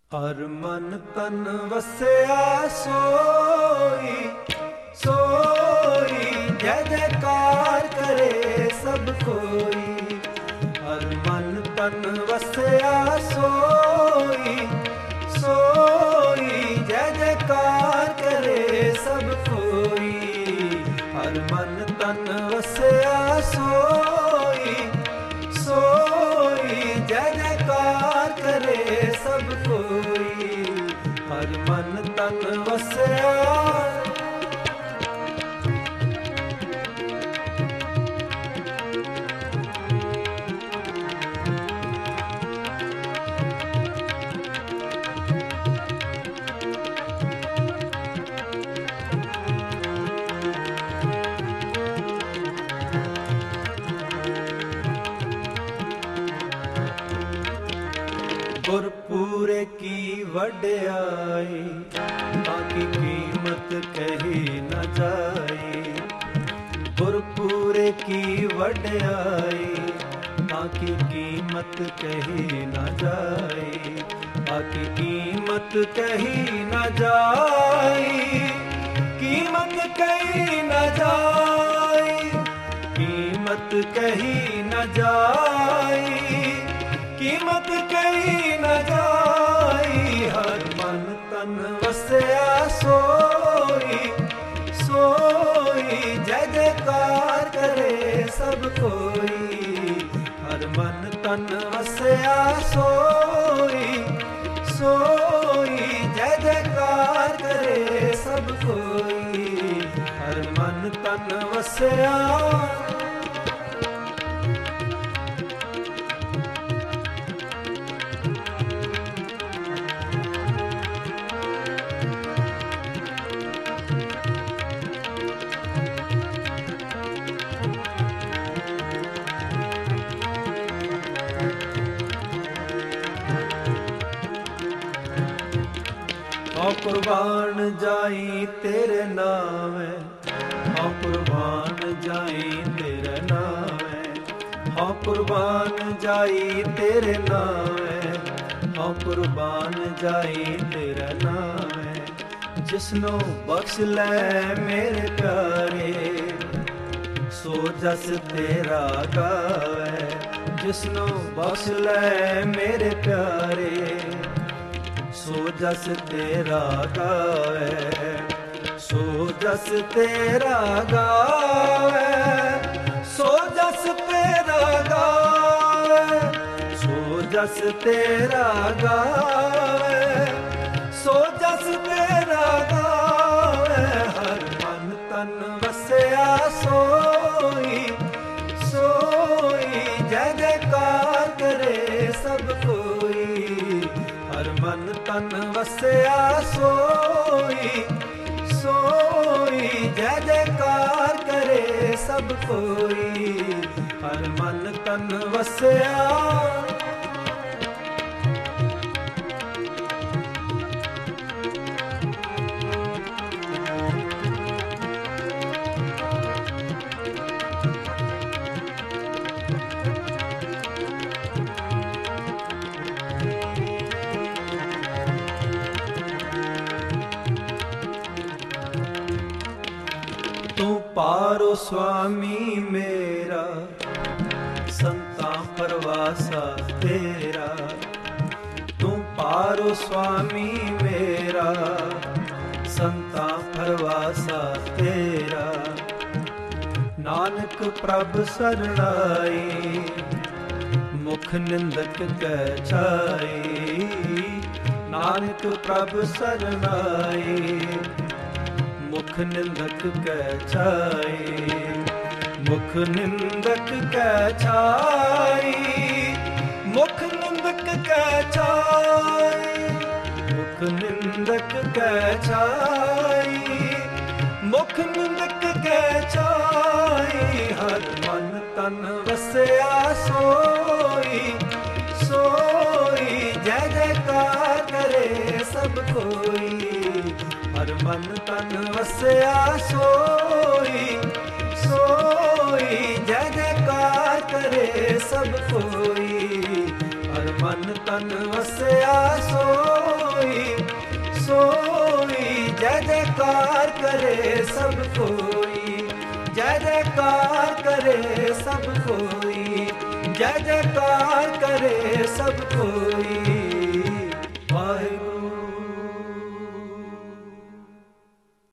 ਹਰ ਮਨ ਤਨ ਵਸਿਆ ਸੋਈ ਸੋਈ, ਜੈ ਜੈਕਾਰ ਕਰੇ ਸਭ ਕੋਈ। ਹਰ ਮਨ ਤਨ ਵਸਿਆ ਸੋਈ ਸੋਈ, ਜੈ ਜੈਕਾਰ ਕਰੇ ਸਭ ਕੋਈ। ਹਰ ਮਨ ਤਨ ਵਸਿਆ ਸੋਈ ਸੋਈ, ਜੈ ਜੈਕਾਰ ਕਰੇ ਸਭ ਕੋਈ। ਹਰ ਮਨ ਤਨ ਵਸਿਆ ਗੁਰਪੂਰੇ ਕੀ ਵਡਿਆਈ, ਬਾਕੀ ਕੀਮਤ ਕਹੀ ਨਾ ਜਾਏ। ਗੁਰਪੂਰੇ ਕੀ ਵਡਿਆਈ, ਬਾਕੀ ਕੀਮਤ ਕਹੀ ਨਾ ਜਾਏ। ਬਾਕੀ ਕੀਮਤ ਕਹੀ ਨਾ ਜਾਏ, ਕੀਮਤ ਕਹੀ ਨਾ ਜਾਏ। ਕੀਮਤ ਕਹੀ ਨਾ ਜਾਏ, ਕੀਮਤ ਕਹੀ ਨਾ ਜਾਈ। ਹਰ ਮਨ ਤਨ ਵਸਿਆ ਸੋਈ ਸੋਈ, ਜੈ ਜੈਕਾਰ ਕਰੇ ਸਭ ਕੋਈ। ਹਰ ਮਨ ਤਨ ਵਸਿਆ ਸੋਈ ਸੋਈ, ਜੈ ਜੈਕਾਰ ਕਰੇ ਸਭ ਕੋਈ। ਹਰ ਮਨ ਤਨ ਵਸਿਆ ਹਉ ਕੁਰਬਾਨ ਜਾਈ ਤੇਰੇ ਨਾਮੈ। ਹਉ ਕੁਰਬਾਨ ਜਾਈ ਤੇਰੇ ਨਾਮੈ। ਹਉ ਕੁਰਬਾਨ ਜਾਈ ਤੇਰੇ ਨਾਮੈ। ਹਉ ਕੁਰਬਾਨ ਜਾਈ ਤੇਰੇ ਨਾਮੈ। ਜਿਸਨੂੰ ਬਖਸ਼ ਲੈ ਮੇਰੇ ਪਿਆਰੇ, ਸੋ ਜਸ ਤੇਰਾ ਗਾਵੇ। ਜਿਸਨੂੰ ਬਖਸ਼ ਲੈ ਮੇਰੇ ਪਿਆਰੇ, ਸੋ ਜਸ ਤੇਰਾ ਗਾਵੇ। ਸੋ ਜਸ ਤੇਰਾ ਗਾਵੇ। ਸੋ ਜਸ ਤੇਰਾ ਗਾਵੇ। ਸੋ ਜਸ ਤੇਰਾ ਗਾਵੇ। ਸੋ ਜਸ ਤੇਰਾ ਗਾਵੇ। ਹਰ ਮਨ ਤਨ ਵਸਿਆ ਸੋਈ ਸੋਈ, ਜੈ ਜੈਕਾਰ ਕਰੇ ਸਭ ਕੋਈ। ਹਰ ਮਨ ਤਨ ਵਸਿਆ ਸੋਈ ਸੋਈ, ਜੈ ਜੈਕਾਰ ਕਰੇ ਸਭ ਕੋਈ। ਹਰ ਮਨ ਤਨ ਵਸਿਆ ਤੂੰ ਪਾਰੋ ਸੁਆਮੀ ਮੇਰਾ, ਸੰਤਾਂ ਪਰਵਾਸਾ ਤੇਰਾ। ਤੂੰ ਪਾਰੋ ਸੁਆਮੀ ਮੇਰਾ, ਸੰਤਾਂ ਪਰਵਾਸਾ ਤੇਰਾ। ਨਾਨਕ ਪ੍ਰਭ ਸਰਣਾਈ, ਮੁਖ ਨਿੰਦਕ ਕੈ ਛਾਈ। ਨਾਨਕ ਪ੍ਰਭ ਸਰਣਾਈ, ਮੁਖ ਨਿੰਦਕ ਕੈ ਛਾਈ। ਮੁਖ ਨਿੰਦਕ ਕੈ ਛਾਈ। ਮੁਖ ਨਿੰਦਕ ਕੈ ਛਾਈ। ਮੁਖ ਨਿੰਦਕ ਕੈ ਛਾਈ। ਮੁਖ ਨਿੰਦਕ ਕੈ ਛਾਈ। ਹਰ ਮਨ ਤਨ ਵਸਿਆ ਸੋਈ ਸੋਈ, ਜੈ ਜੈਕਾਰ ਕਰੇ ਸਭ ਕੋਈ। ਹਰ ਮਨ ਤਨ ਵਸਿਆ ਸੋਈ ਸੋਈ, ਜੈ ਜੈਕਾਰ ਕਰੇ ਸਭ ਕੋਈ। ਹਰ ਮਨ ਤਨ ਵਸਿਆ ਸੋਈ जय जयकार करे सब कोई, जय जयकार करे सब कोई, जय जयकार करे सब कोई।